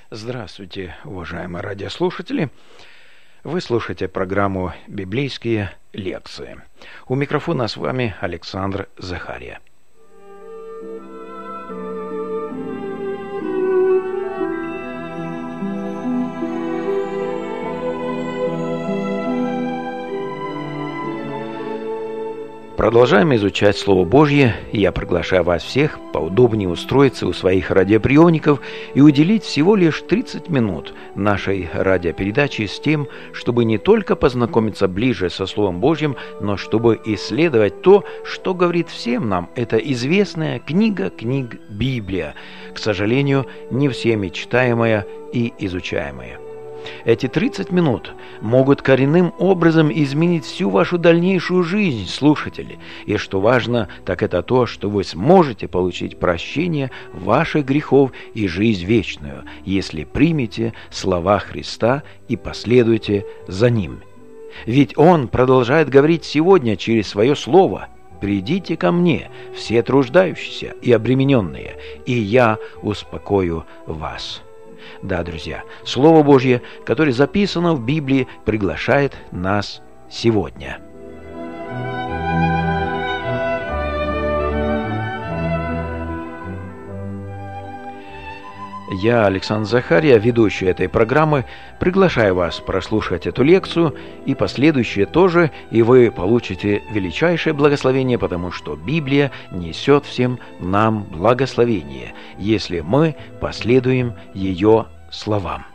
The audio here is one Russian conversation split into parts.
Здравствуйте, уважаемые радиослушатели. Вы слушаете программу «Библейские лекции». У микрофона с вами Александр Захария. Продолжаем изучать Слово Божье, и я приглашаю вас всех поудобнее устроиться у своих радиоприемников и уделить всего лишь 30 минут нашей радиопередачи с тем, чтобы не только познакомиться ближе со Словом Божьим, но чтобы исследовать то, что говорит всем нам эта известная книга книг Библия, к сожалению, не всеми читаемая и изучаемая. Эти 30 минут могут коренным образом изменить всю вашу дальнейшую жизнь, слушатели. И что важно, так это то, что вы сможете получить прощение ваших грехов и жизнь вечную, если примете слова Христа и последуете за Ним. Ведь Он продолжает говорить сегодня через Свое Слово: «Придите ко мне, все труждающиеся и обремененные, и я успокою вас». Да, друзья, Слово Божье, которое записано в Библии, приглашает нас сегодня. Я, Александр Захария, ведущий этой программы, приглашаю вас прослушать эту лекцию и последующие тоже, и вы получите величайшее благословение, потому что Библия несет всем нам благословение, если мы последуем ее словам.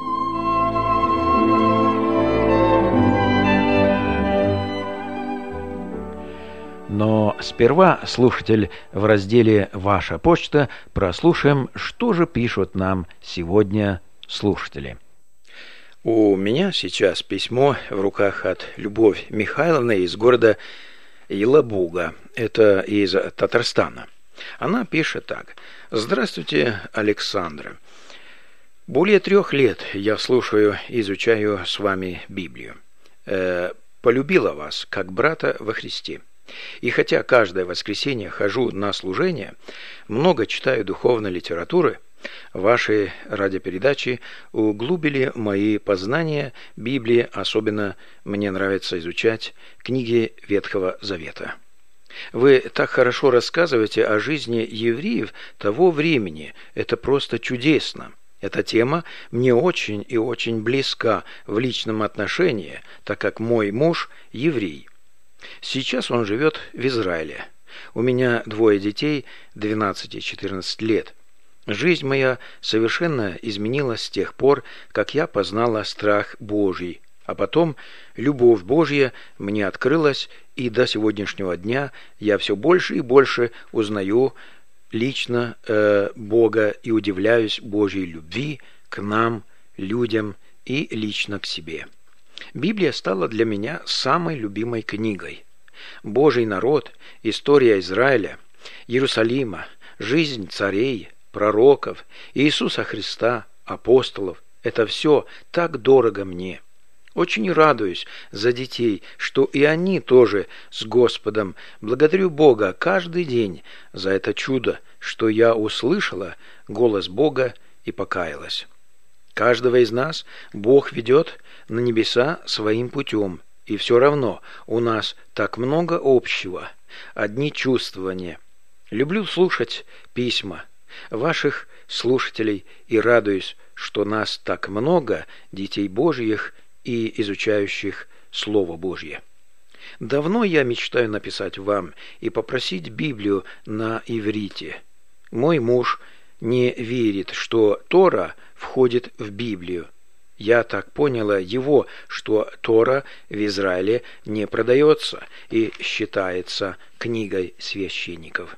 Но сперва, слушатель, в разделе «Ваша почта» прослушаем, что же пишут нам сегодня слушатели. У меня сейчас письмо в руках от Любовь Михайловны из города Елабуга, это из Татарстана. Она пишет так: «Здравствуйте, Александр. Более 3 лет я слушаю и изучаю с вами Библию. Полюбила вас как брата во Христе. И хотя каждое воскресенье хожу на служение, много читаю духовной литературы, ваши радиопередачи углубили мои познания Библии, особенно мне нравится изучать книги Ветхого Завета. Вы так хорошо рассказываете о жизни евреев того времени, это просто чудесно. Эта тема мне очень и очень близка в личном отношении, так как мой муж еврей. Сейчас он живет в Израиле. У меня 2 детей, 12 и 14 лет. Жизнь моя совершенно изменилась с тех пор, как я познала страх Божий. А потом любовь Божья мне открылась, и до сегодняшнего дня я все больше и больше узнаю лично Бога и удивляюсь Божьей любви к нам, людям и лично к себе. Библия стала для меня самой любимой книгой. Божий народ, история Израиля, Иерусалима, жизнь царей, пророков, Иисуса Христа, апостолов – это все так дорого мне. Очень радуюсь за детей, что и они тоже с Господом. Благодарю Бога каждый день за это чудо, что я услышала голос Бога и покаялась. Каждого из нас Бог ведет на небеса своим путем, и все равно у нас так много общего, одни чувствования. Люблю слушать письма ваших слушателей и радуюсь, что нас так много, детей Божьих и изучающих Слово Божье. Давно я мечтаю написать вам и попросить Библию на иврите. Мой муж не верит, что Тора входит в Библию. Я так поняла его, что Тора в Израиле не продается и считается книгой священников.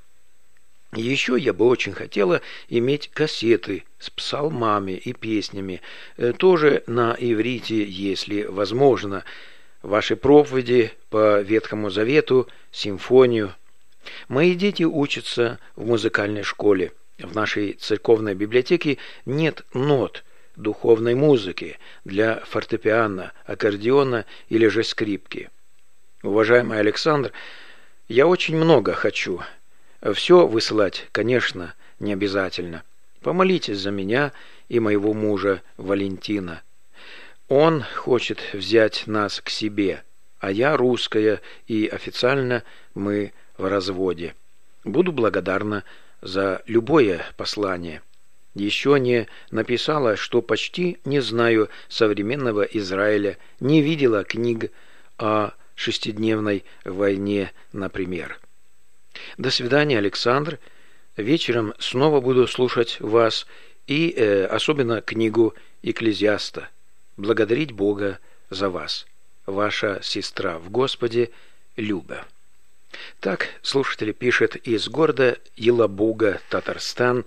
Еще я бы очень хотела иметь кассеты с псалмами и песнями, тоже на иврите, если возможно, ваши проповеди по Ветхому Завету, симфонию. Мои дети учатся в музыкальной школе. В нашей церковной библиотеке нет нот духовной музыки для фортепиано, аккордеона или же скрипки. Уважаемый Александр, я очень много хочу. Все высылать, конечно, не обязательно. Помолитесь за меня и моего мужа Валентина. Он хочет взять нас к себе, а я русская, и официально мы в разводе. Буду благодарна за любое послание. Еще не написала, что почти не знаю современного Израиля, не видела книг о шестидневной войне, например. До свидания, Александр. Вечером снова буду слушать вас и особенно книгу Экклезиаста. Благодарить Бога за вас. Ваша сестра в Господе Люба. Так слушатель пишет из города Елабуга, Татарстан,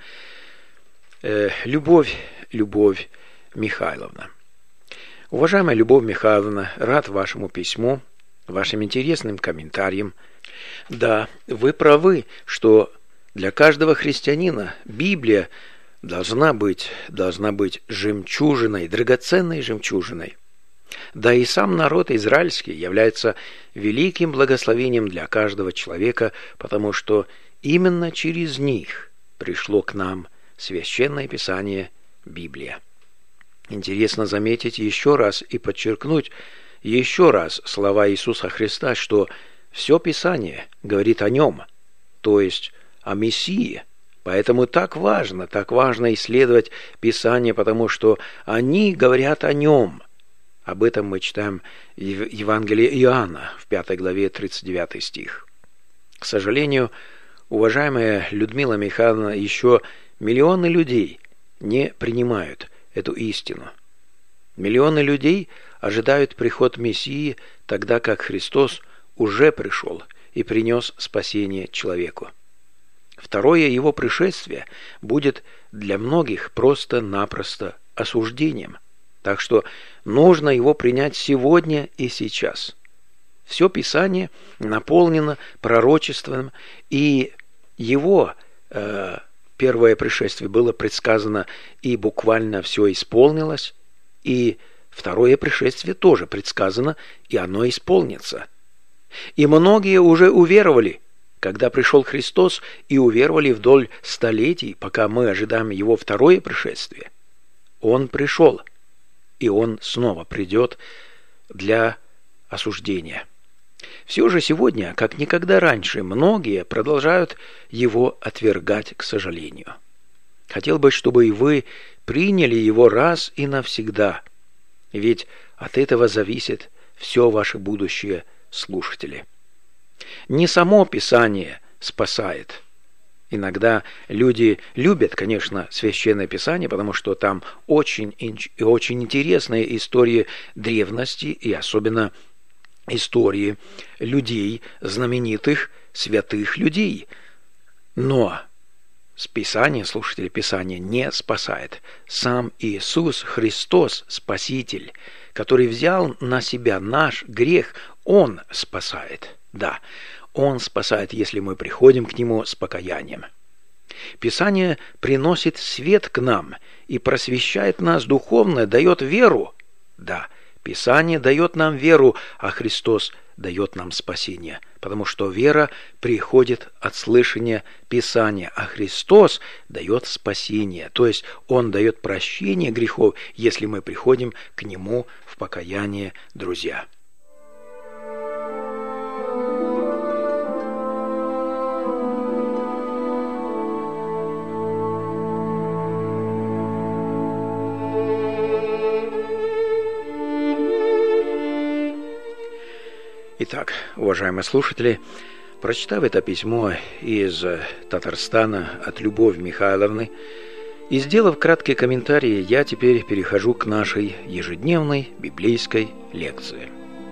Любовь Михайловна. Уважаемая Любовь Михайловна, рад вашему письму, вашим интересным комментариям. Да, вы правы, что для каждого христианина Библия должна быть жемчужиной, драгоценной жемчужиной. Да и сам народ израильский является великим благословением для каждого человека, потому что именно через них пришло к нам Священное Писание, Библия. Интересно заметить еще раз и подчеркнуть еще раз слова Иисуса Христа, что все Писание говорит о Нем, то есть о Мессии. Поэтому так важно исследовать Писание, потому что они говорят о Нем. Об этом мы читаем в Евангелии Иоанна, в 5 главе, 39 стих. К сожалению, уважаемая Людмила Михайловна, еще миллионы людей не принимают эту истину. Миллионы людей ожидают приход Мессии, тогда как Христос уже пришел и принес спасение человеку. Второе его пришествие будет для многих просто-напросто осуждением. Так что нужно его принять сегодня и сейчас. Все Писание наполнено пророчеством, и его первое пришествие было предсказано, и буквально все исполнилось, и второе пришествие тоже предсказано, и оно исполнится. И многие уже уверовали, когда пришел Христос, и уверовали вдоль столетий, пока мы ожидаем Его второе пришествие. Он пришел, и Он снова придет для осуждения. Все же сегодня, как никогда раньше, многие продолжают Его отвергать, к сожалению. Хотел бы, чтобы и вы приняли Его раз и навсегда, ведь от этого зависит все ваше будущее, слушатели. Не само Писание спасает. Иногда люди любят, конечно, Священное Писание, потому что там очень интересные истории древности и особенно истории людей, знаменитых, святых людей. Но Писание, слушатели, Писание не спасает. Сам Иисус Христос, Спаситель, который взял на себя наш грех, Он спасает. Да, Он спасает, если мы приходим к Нему с покаянием. Писание приносит свет к нам и просвещает нас духовно, дает веру. Да, Писание дает нам веру, а Христос дает нам спасение, потому что вера приходит от слышания Писания, а Христос дает спасение, то есть Он дает прощение грехов, если мы приходим к Нему в покаяние, друзья. Итак, уважаемые слушатели, прочитав это письмо из Татарстана от Любови Михайловны и сделав краткие комментарии, я теперь перехожу к нашей ежедневной библейской лекции.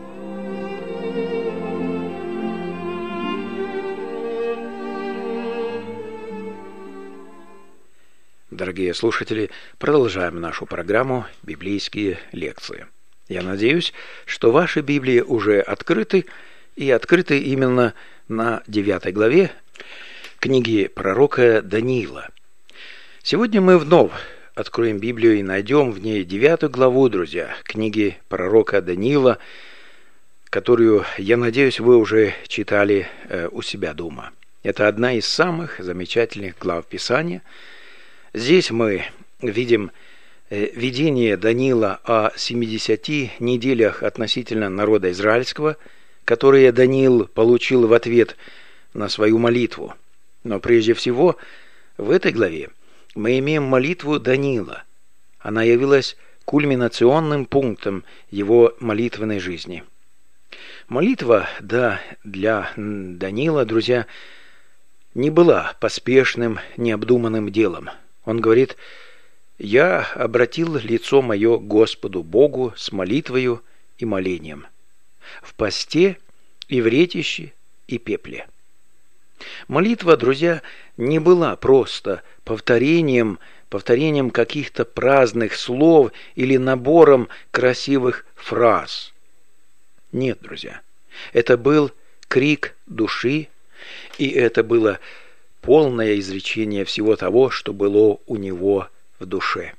Дорогие слушатели, продолжаем нашу программу «Библейские лекции». Я надеюсь, что ваши Библии уже открыты, и открыты именно на 9 главе книги пророка Даниила. Сегодня мы вновь откроем Библию и найдем в ней 9 главу, друзья, книги пророка Даниила, которую, я надеюсь, вы уже читали у себя дома. Это одна из самых замечательных глав Писания. Здесь мы видим видение Даниила о 70 неделях относительно народа израильского, которые Даниил получил в ответ на свою молитву. Но прежде всего, в этой главе мы имеем молитву Даниила. Она явилась кульминационным пунктом его молитвенной жизни. Молитва для Даниила, друзья, не была поспешным, необдуманным делом. Он говорит: «Я обратил лицо мое к Господу Богу с молитвою и молением, в посте и в ретище и пепле». Молитва, друзья, не была просто повторением каких-то праздных слов или набором красивых фраз. Нет, друзья, это был крик души, и это было полное изречение всего того, что было у него в душе.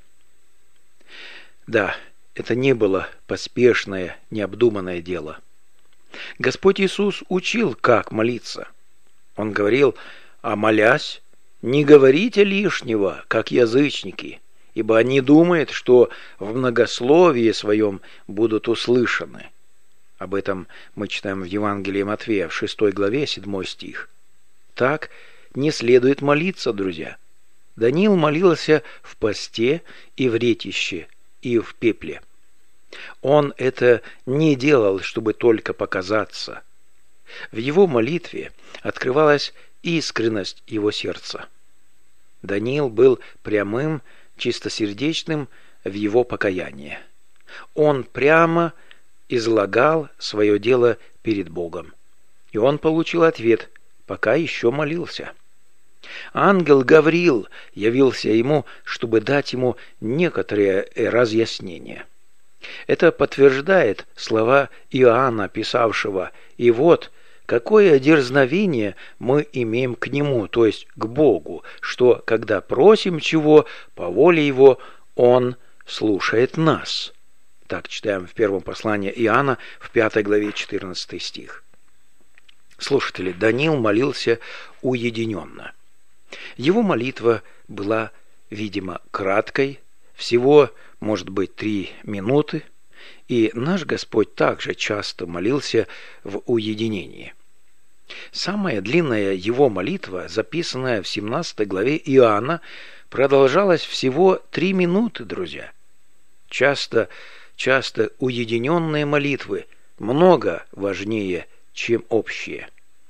Да, это не было поспешное, необдуманное дело. Господь Иисус учил, как молиться. Он говорил: «А молясь, не говорите лишнего, как язычники, ибо они думают, что в многословии своем будут услышаны». Об этом мы читаем в Евангелии Матфея, в 6 главе, 7 стих. Так не следует молиться, друзья. Даниил молился в посте и в ретище, и в пепле. Он это не делал, чтобы только показаться. В его молитве открывалась искренность его сердца. Даниил был прямым, чистосердечным в его покаянии. Он прямо излагал свое дело перед Богом. И он получил ответ, пока еще молился. Ангел Гавриил явился ему, чтобы дать ему некоторые разъяснения. Это подтверждает слова Иоанна, писавшего: «И вот, какое дерзновение мы имеем к Нему, то есть к Богу, что, когда просим чего по воле Его, Он слушает нас». Так читаем в первом послании Иоанна, в 5 главе, 14 стих. Слушатели, Даниил молился уединенно. Его молитва была, видимо, краткой, всего, может быть, 3 минуты, и наш Господь также часто молился в уединении. Самая длинная его молитва, записанная в 17 главе Иоанна, продолжалась всего 3 минуты, друзья. Часто уединенные молитвы много важнее, чем общие.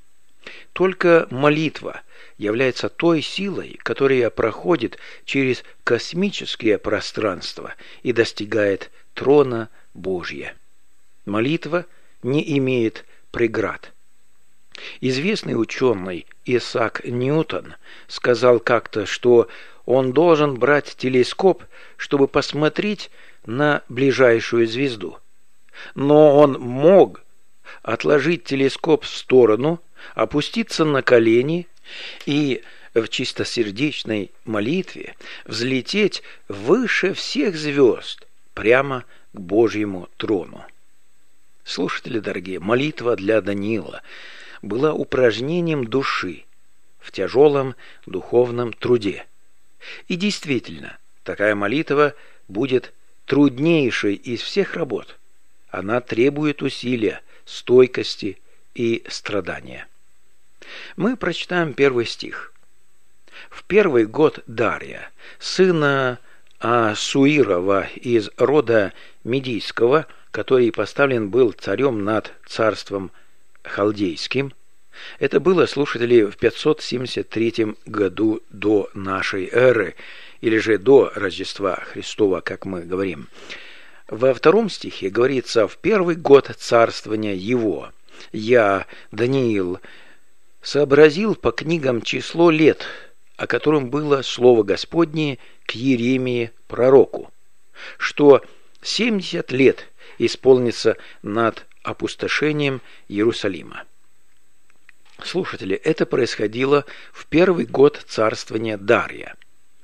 Только молитва является той силой, которая проходит через космические пространства и достигает трона Божия. Молитва не имеет преград. Известный ученый Исаак Ньютон сказал как-то, что он должен брать телескоп, чтобы посмотреть на ближайшую звезду. Но он мог отложить телескоп в сторону, опуститься на колени и в чистосердечной молитве взлететь выше всех звезд, прямо к Божьему трону. Слушатели дорогие, молитва для Даниила была упражнением души в тяжелом духовном труде. И действительно, такая молитва будет труднейшей из всех работ. Она требует усилия, стойкости и страдания. Мы прочитаем 1 стих. «В 1 год Дария, сына Асуирова из рода Медийского, который поставлен был царем над царством халдейским». Это было, слушатели, в 573 году до нашей эры, или же до Рождества Христова, как мы говорим. Во 2 стихе говорится: «В 1 год царствования его я, Даниил, сообразил по книгам число лет, о котором было слово Господне к Иеремии пророку, что 70 лет исполнится над опустошением Иерусалима». Слушатели, это происходило в 1 год царствования Дария.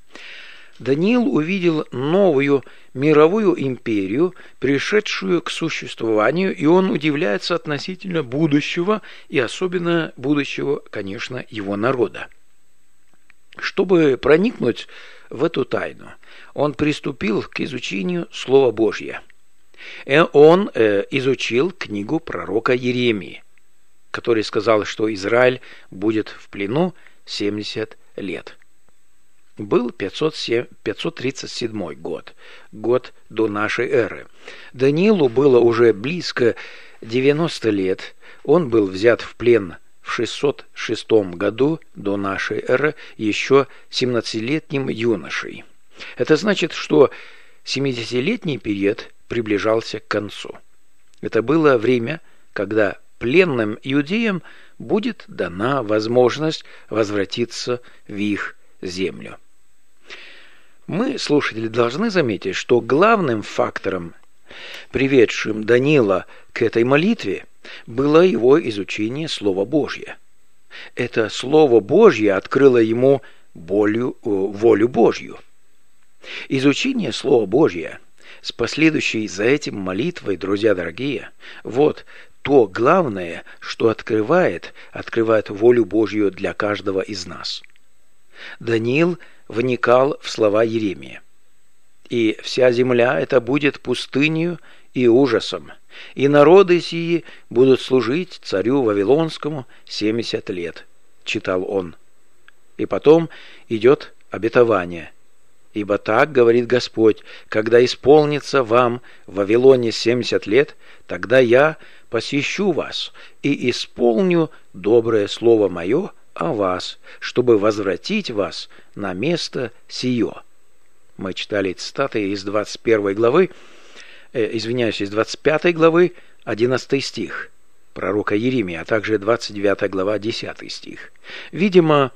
Даниил увидел новую мировую империю, пришедшую к существованию, и он удивляется относительно будущего, и особенно будущего, конечно, его народа. Чтобы проникнуть в эту тайну, он приступил к изучению Слова Божьего. Он изучил книгу пророка Иеремии, который сказал, что Израиль будет в плену 70 лет. Был 537 год до нашей эры. Даниилу было уже близко 90 лет. Он был взят в плен в 606 году до нашей эры еще 17-летним юношей. Это значит, что 70-летний период приближался к концу. Это было время, когда пленным иудеям будет дана возможность возвратиться в их землю. Мы, слушатели, должны заметить, что главным фактором, приведшим Даниила к этой молитве, было его изучение Слова Божьего. Это Слово Божье открыло ему волю Божью. Изучение Слова Божьего с последующей за этим молитвой, друзья дорогие, вот то главное, что открывает волю Божью для каждого из нас. Даниил вникал в слова Иеремии. «И вся земля это будет пустынью и ужасом, и народы сии будут служить царю Вавилонскому 70 лет», читал он. И потом идет обетование. «Ибо так говорит Господь, когда исполнится вам в Вавилоне 70 лет, тогда я посещу вас и исполню доброе слово мое о вас, чтобы возвратить вас на место сие». Мы читали цитаты из 21 главы, из 25 главы, 11 стих пророка Иеремии, а также 29 глава, 10 стих. Видимо,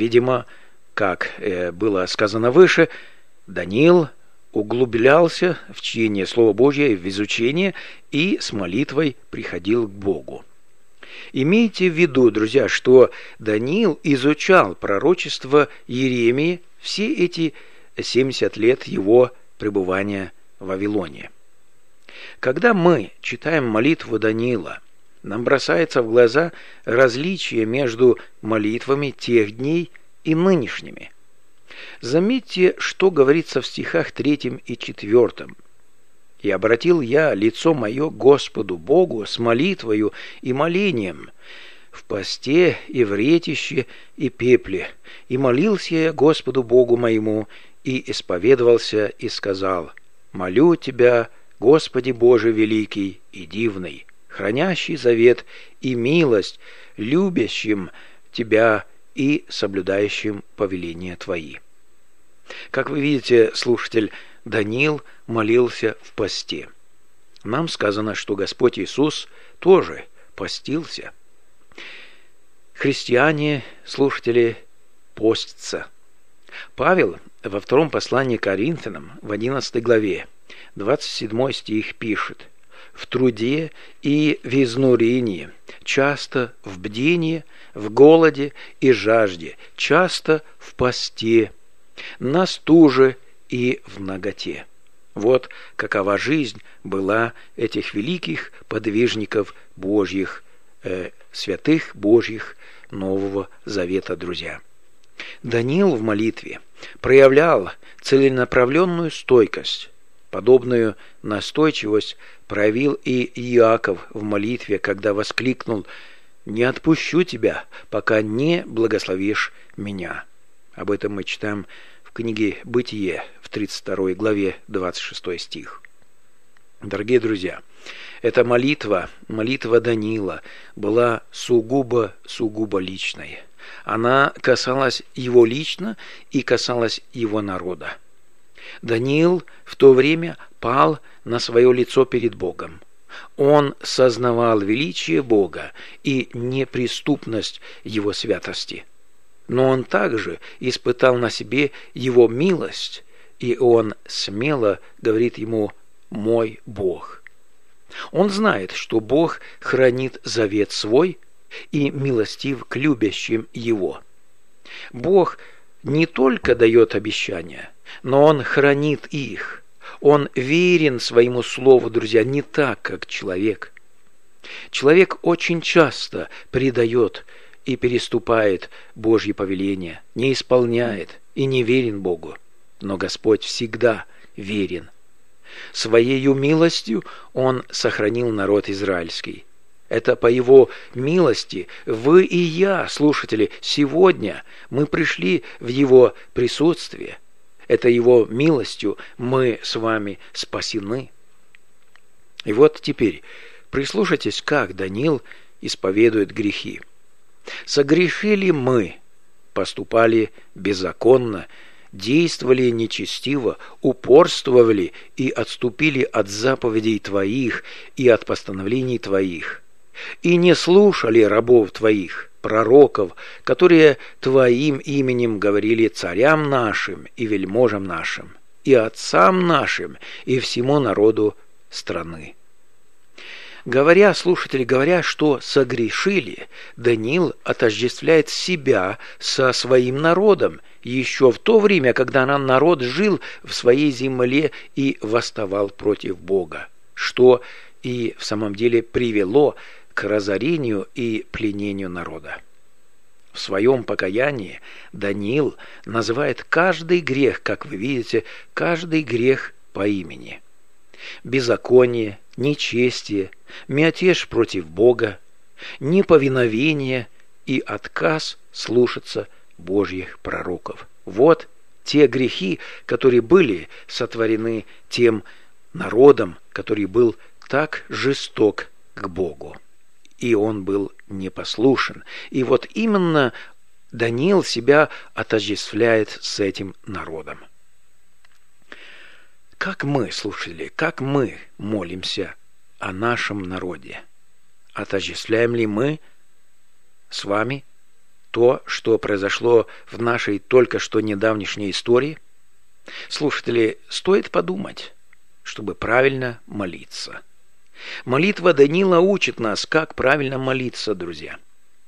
как было сказано выше, Даниил углублялся в чтение Слова Божьего, в изучение и с молитвой приходил к Богу. Имейте в виду, друзья, что Даниил изучал пророчество Иеремии все эти 70 лет его пребывания в Вавилоне. Когда мы читаем молитву Даниила, нам бросается в глаза различие между молитвами тех дней и нынешними. Заметьте, что говорится в стихах 3 и 4. «И обратил я лицо мое к Господу Богу с молитвою и молением, в посте и в ретище и пепле, и молился я Господу Богу моему, и исповедовался, и сказал: молю Тебя, Господи Боже великий и дивный, хранящий завет и милость, любящим Тебя и соблюдающим повеления Твои». Как вы видите, слушатель, Даниил молился в посте. Нам сказано, что Господь Иисус тоже постился. Христиане, слушатели, постятся. Павел во втором послании к Коринфянам в 11 главе 27 стих пишет: «В труде и в изнурении, часто в бдении, в голоде и жажде, часто в посте, на стуже и в наготе». Вот какова жизнь была этих великих подвижников Божьих, святых Божьих Нового Завета, друзья. Даниил в молитве проявлял целенаправленную стойкость. Подобную настойчивость проявил и Иаков в молитве, когда воскликнул: «Не отпущу тебя, пока не благословишь меня». Об этом мы читаем в книге «Бытие» в 32 главе 26 стих. Дорогие друзья, эта молитва Даниила, была сугубо личной. Она касалась его лично и касалась его народа. Даниил в то время пал на свое лицо перед Богом. Он сознавал величие Бога и неприступность Его святости. Но он также испытал на себе Его милость, и он смело говорит Ему: «Мой Бог». Он знает, что Бог хранит завет свой и милостив к любящим Его. Бог не только дает обещания, но Он хранит их. Он верен своему слову, друзья, не так, как человек. Человек очень часто предает и переступает Божьи повеления, не исполняет и не верен Богу. но Господь всегда верен. Своею милостью Он сохранил народ израильский. Это по Его милости вы и я, слушатели, сегодня мы пришли в Его присутствие. Это Его милостью мы с вами спасены. И вот теперь прислушайтесь, как Даниил исповедует грехи. «Согрешили мы, поступали беззаконно, действовали нечестиво, упорствовали и отступили от заповедей Твоих и от постановлений Твоих, и не слушали рабов Твоих, пророков, которые Твоим именем говорили царям нашим и вельможам нашим, и отцам нашим, и всему народу страны». Говоря, слушатели, говоря, что согрешили, Даниил отождествляет себя со своим народом еще в то время, когда народ жил в своей земле и восставал против Бога, что и в самом деле привело к разорению и пленению народа. В своем покаянии Даниил называет каждый грех, как вы видите, каждый грех по имени. Беззаконие, нечестие, мятеж против Бога, неповиновение и отказ слушаться Божьих пророков. Вот те грехи, которые были сотворены тем народом, который был так жесток к Богу. И он был непослушен. И вот именно Даниил себя отождествляет с этим народом. Как мы, слушатели, как мы молимся о нашем народе? Отождествляем ли мы с вами то, что произошло в нашей только что недавнешней истории? Слушатели, стоит подумать, чтобы правильно молиться. Молитва Даниила учит нас, как правильно молиться, друзья.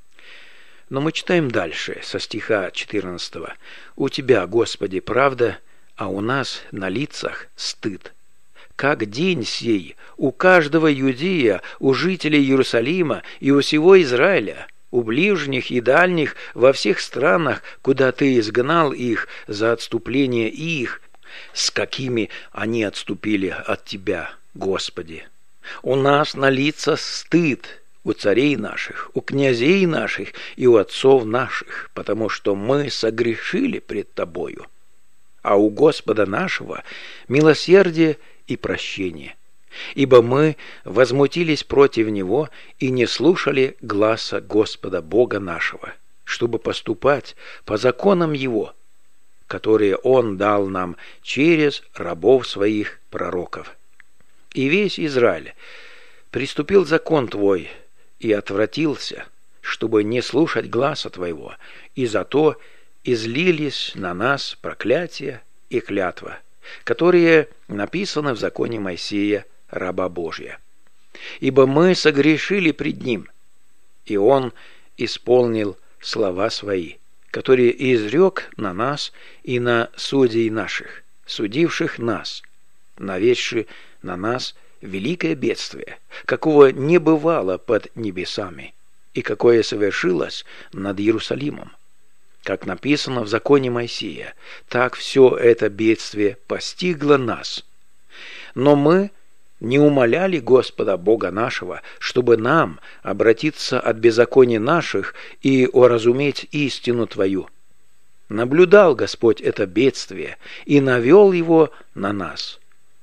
Но мы читаем дальше, со стиха 14. «У Тебя, Господи, правда, а у нас на лицах стыд. Как день сей у каждого иудея, у жителей Иерусалима и у всего Израиля, у ближних и дальних, во всех странах, куда Ты изгнал их за отступление их, с какими они отступили от Тебя, Господи. У нас на лицах стыд, у царей наших, у князей наших и у отцов наших, потому что мы согрешили пред Тобою. А у Господа нашего милосердие и прощение. Ибо мы возмутились против Него и не слушали гласа Господа Бога нашего, чтобы поступать по законам Его, которые Он дал нам через рабов Своих пророков. И весь Израиль приступил закон Твой и отвратился, чтобы не слушать гласа Твоего, и зато излились на нас проклятия и клятва, которые написаны в законе Моисея, раба Божия. Ибо мы согрешили пред Ним, и Он исполнил слова Свои, которые изрек на нас и на судей наших, судивших нас, наведши на нас великое бедствие, какого не бывало под небесами, и какое совершилось над Иерусалимом. Как написано в законе Моисея, так все это бедствие постигло нас. Но мы не умоляли Господа Бога нашего, чтобы нам обратиться от беззаконий наших и уразуметь истину Твою. Наблюдал Господь это бедствие и навел его на нас.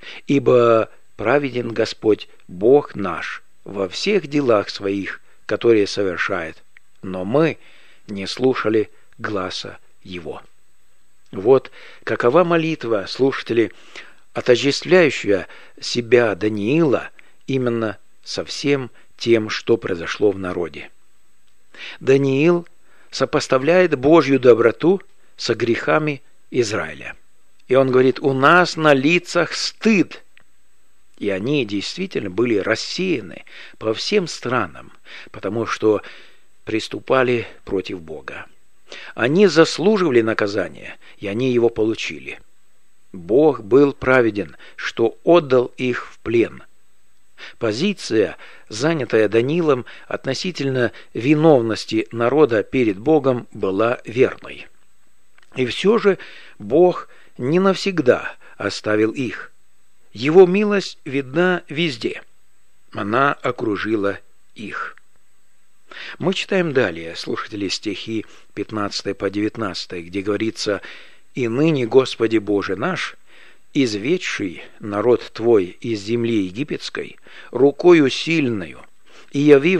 Ибо праведен Господь Бог наш во всех делах Своих, которые совершает, но мы не слушали гласа Его». Вот какова молитва, слушатели, отождествляющая себя Даниила именно со всем тем, что произошло в народе. Даниил сопоставляет Божью доброту со грехами Израиля. И он говорит: у нас на лицах стыд. И они действительно были рассеяны по всем странам, потому что приступали против Бога. Они заслуживали наказания, и они его получили. Бог был праведен, что отдал их в плен. Позиция, занятая Даниилом относительно виновности народа перед Богом, была верной. И все же Бог не навсегда оставил их. Его милость видна везде. Она окружила их. Мы читаем далее, слушатели, стихи 15 по 19, где говорится: «И ныне, Господи Боже наш, изведший народ Твой из земли египетской, рукою сильною, и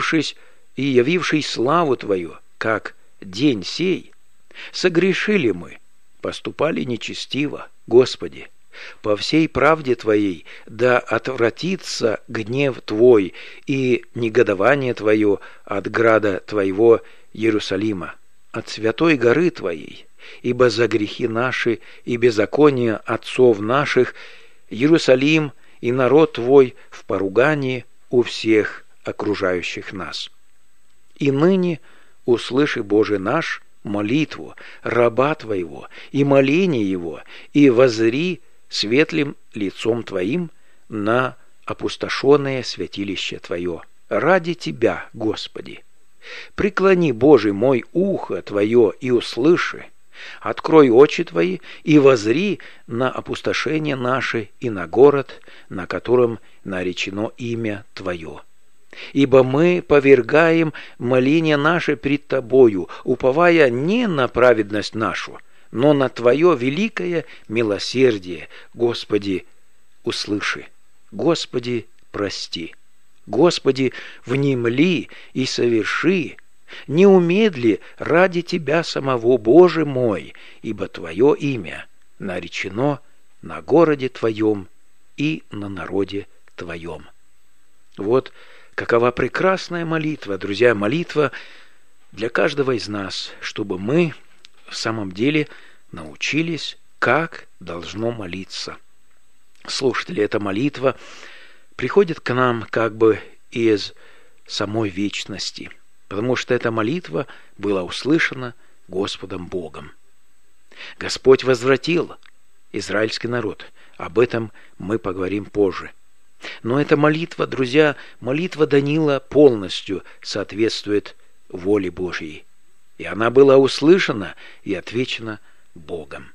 явивший славу Твою, как день сей, согрешили мы, поступали нечестиво, Господи, по всей правде Твоей да отвратится гнев Твой и негодование Твое от града Твоего Иерусалима, от святой горы Твоей, ибо за грехи наши и беззакония отцов наших Иерусалим и народ Твой в поругании у всех окружающих нас. И ныне услыши, Боже наш, молитву раба Твоего и моление его, и воззри светлым лицом Твоим на опустошенное святилище Твое. Ради Тебя, Господи. Преклони, Боже мой, ухо Твое и услыши. Открой очи Твои и воззри на опустошение наше и на город, на котором наречено имя Твое. Ибо мы повергаем моление наше пред Тобою, уповая не на праведность нашу, но на Твое великое милосердие. Господи, услыши. Господи, прости. Господи, внемли и соверши. Не умедли ради Тебя самого, Боже мой, ибо Твое имя наречено на городе Твоем и на народе Твоем». Вот какова прекрасная молитва, друзья, молитва для каждого из нас, чтобы мы в самом деле научились, как должно молиться. Слушатели, эта молитва приходит к нам как бы из самой вечности, потому что эта молитва была услышана Господом Богом. Господь возвратил израильский народ. Об этом мы поговорим позже. Но эта молитва, друзья, молитва Даниила полностью соответствует воле Божьей. И она была услышана и отвечена Богом.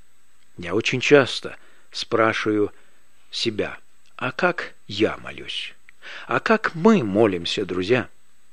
Я очень часто спрашиваю себя: а как я молюсь? А как мы молимся, друзья?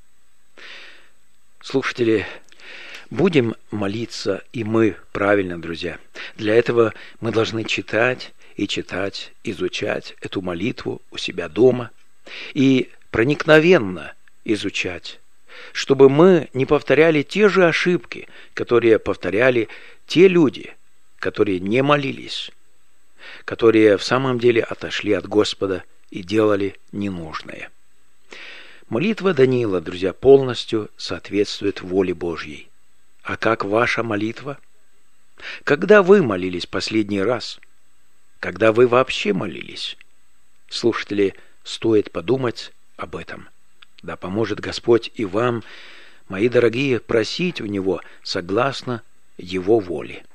Слушатели, будем молиться и мы правильно, друзья. Для этого мы должны читать, изучать эту молитву у себя дома и проникновенно изучать, чтобы мы не повторяли те же ошибки, которые повторяли те люди, которые не молились, которые в самом деле отошли от Господа и делали ненужное. Молитва Даниила, друзья, полностью соответствует воле Божьей. А как ваша молитва? Когда вы молились последний раз? Когда вы вообще молились? Слушатели, стоит подумать об этом. Да поможет Господь и вам, мои дорогие, просить у Него согласно Его воле.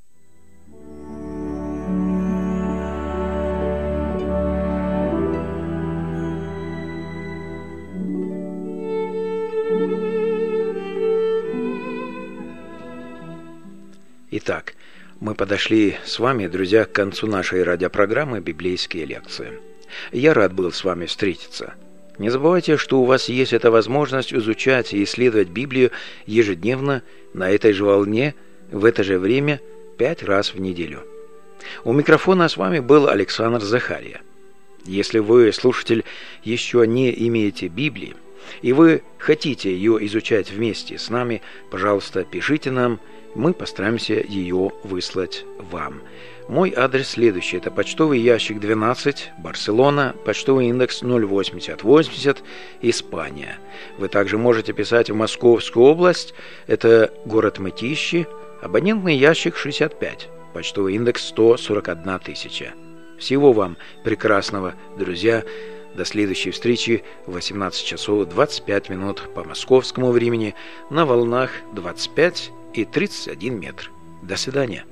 Итак, мы подошли с вами, друзья, к концу нашей радиопрограммы «Библейские лекции». Я рад был с вами встретиться. Не забывайте, что у вас есть эта возможность изучать и исследовать Библию ежедневно на этой же волне, в это же время, 5 раз в неделю. У микрофона с вами был Александр Захария. Если вы, слушатель, еще не имеете Библии, и вы хотите ее изучать вместе с нами, пожалуйста, пишите нам, мы постараемся ее выслать вам. Мой адрес следующий. Это почтовый ящик 12, Барселона, почтовый индекс 08080, Испания. Вы также можете писать в Московскую область. Это город Мытищи, абонентный ящик 65, почтовый индекс 141 тысяча. Всего вам прекрасного, друзья. До следующей встречи в 18 часов 25 минут по московскому времени на волнах 25 и 31 метр. До свидания.